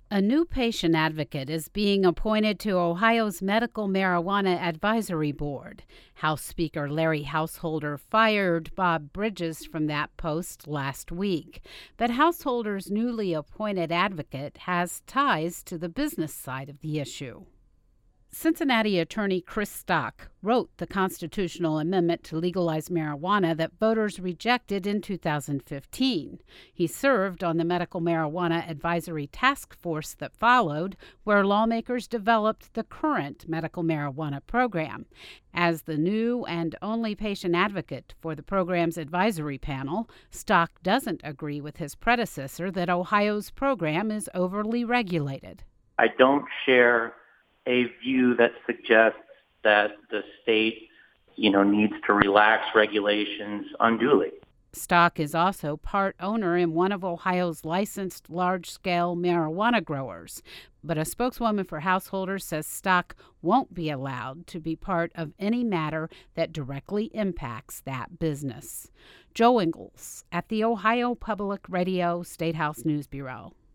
A new patient advocate is being appointed to Ohio's Medical Marijuana Advisory Board. House Speaker Larry Householder fired Bob Bridges from that post last week. But Householder's newly appointed advocate has ties to the business side of the issue. Cincinnati attorney Chris Stock wrote the constitutional amendment to legalize marijuana that voters rejected in 2015. He served on the Medical Marijuana Advisory Task Force that followed, where lawmakers developed the current medical marijuana program. As the new and only patient advocate for the program's advisory panel, Stock doesn't agree with his predecessor that Ohio's program is overly regulated. I don't share a view that suggests that the state, needs to relax regulations unduly. Stock is also part owner in one of Ohio's licensed large-scale marijuana growers. But a spokeswoman for Householder says Stock won't be allowed to be part of any matter that directly impacts that business. Joe Ingles at the Ohio Public Radio State House News Bureau.